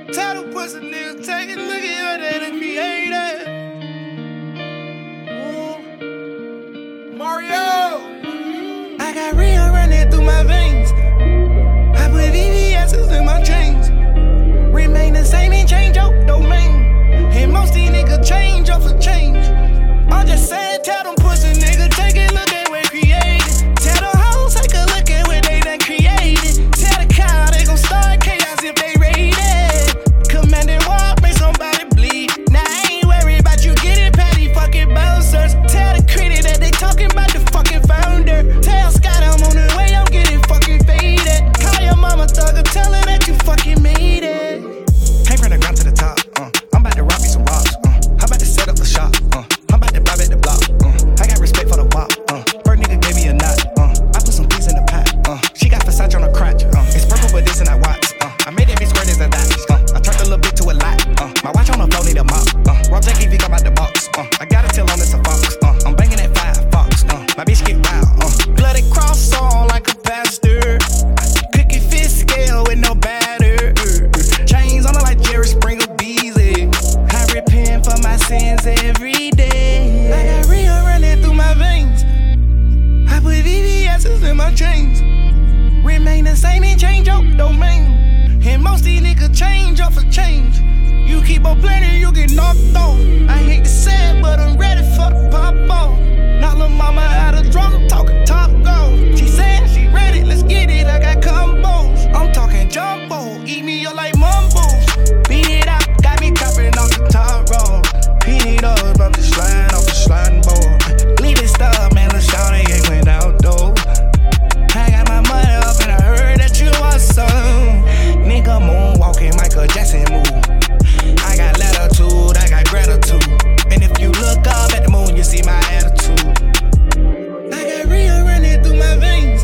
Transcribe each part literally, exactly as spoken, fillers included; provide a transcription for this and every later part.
Tell them pussy niggas, take it, look at what they done created. Ooh. Mario! I got real running through my veins. I put V V S's in my chains. Remain the same and change your domain. And most these niggas change off of change. I'm just saying, tell them pussy niggas, take it, look at what created. Tell them hoes, take a look at what they done created. Tell the cow they gon' start chaos if they raided. Commanding war, make somebody bleed. Now I ain't worried about you getting patty fucking bouncers. Tell the critic that they talking about the fucking founder. Tell Scott I'm on the way, I'm getting fucking faded. Call your mama thugger, tell her that you fucking made it. Came from the ground to the top, uh. I'm about to rock me some rocks, uh. I'm about to set up a shop, uh. I'm about to bob at the block, uh. I got respect for the wop, uh. First nigga gave me a knot, uh. I put some things in the pot, uh. She got Versace on her crotch, uh. It's purple but this and I watch, uh. I made that bitch squirt as a dot, uh. I turned a little bit to a lot, uh. My watch on the floor need a mop, uh. Rob Jackie V come out the box, uh. I got a tail on this a fox, uh. I'm banging at five, fox, uh. My bitch get wild, uh. Bloody cross on like a pastor. Cookie fish scale with no batter. Chains on her like Jerry Springer Beasley. I repent for my sins every day. I got real running through my veins. I put V V S's in my chains. Remain the same and change your domain. And most these niggas change off of change. You keep on playing, you get knocked off. I hate to say it, but I'm ready for the pop off. Knock lil' mama out of drunk, I'm talking top gold. She said she ready, let's get it, I got combos. I'm talking jumbo, eat me up like mumbles. Beat it out, got me copping off the top roll. P D those, about to slide off the sliding board. Leave it stuff, man, let's shout it, ain't went out though. I got my money up and I heard that you want some. Nigga moonwalking, Michael Jackson move. I got latitude, I got gratitude. And if you look up at the moon, you see my attitude. I got real running through my veins.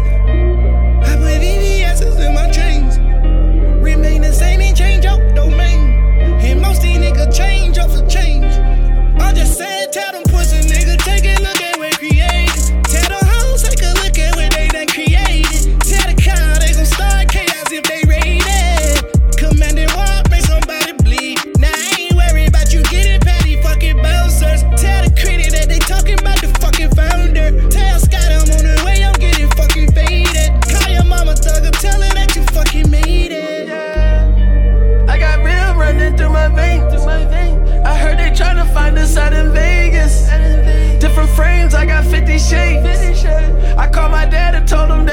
I put V V S's in my chains. Remain the same and change your domain. And most these niggas change off of change. I'm just saying, tell them pussy niggas, take a look at what created. Tell them hoes, take a look at what they done created. Tell the cow they gon' start chaos if they raided. Commanding war, make somebody bleed. Now I ain't worried about you getting patty fucking bouncers. Tell the critic that they talking about the fucking founder. Tell Scott I'm on the way, I'm getting fucking faded. Call your mama thugger, tell her that you fucking made it. Yeah. I got real running through my veins. I heard they tryna find us out in Vegas. Different frames, I got fifty shades. I called my dad and told him that